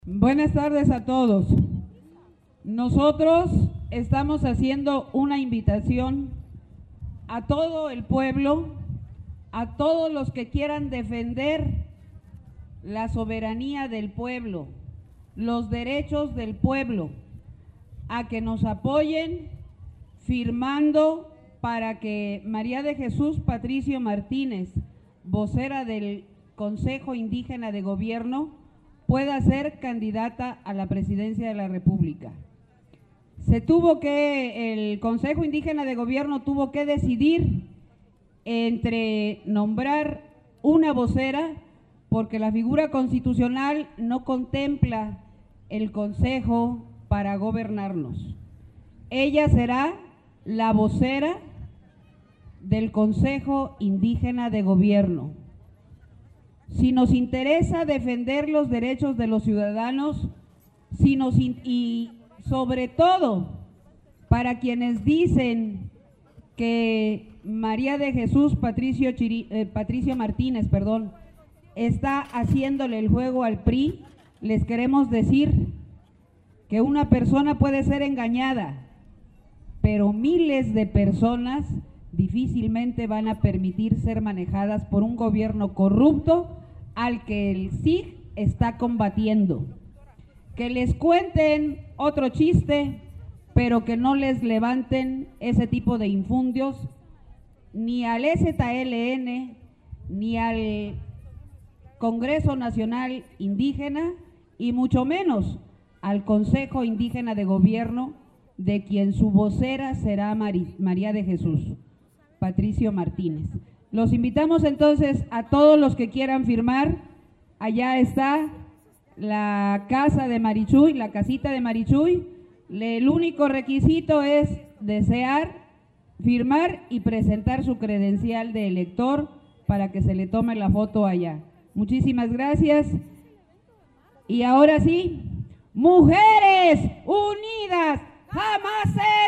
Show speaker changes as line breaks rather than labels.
Buenas tardes a todos. Nosotros estamos haciendo una invitación a todo el pueblo, a todos los que quieran defender la soberanía del pueblo, los derechos del pueblo, a que nos apoyen firmando para que María de Jesús Patricio Martínez, vocera del Consejo Indígena de Gobierno, pueda ser candidata a la presidencia de la República. El Consejo Indígena de Gobierno tuvo que decidir entre nombrar una vocera, porque la figura constitucional no contempla el Consejo para gobernarnos. Ella será la vocera del Consejo Indígena de Gobierno. Si nos interesa defender los derechos de los ciudadanos, y sobre todo para quienes dicen que María de Jesús Patricio Martínez, está haciéndole el juego al PRI, les queremos decir que una persona puede ser engañada, pero miles de personas difícilmente van a permitir ser manejadas por un gobierno corrupto al que el SIG está combatiendo. Que les cuenten otro chiste, pero que no les levanten ese tipo de infundios ni al EZLN, ni al Congreso Nacional Indígena, y mucho menos al Consejo Indígena de Gobierno, de quien su vocera será María de Jesús Patricio Martínez. Los invitamos entonces a todos los que quieran firmar. Allá está la casa de Marichuy, la casita de Marichuy. El único requisito es desear, firmar y presentar su credencial de elector para que se le tome la foto allá. Muchísimas gracias. Y ahora sí, mujeres unidas jamás se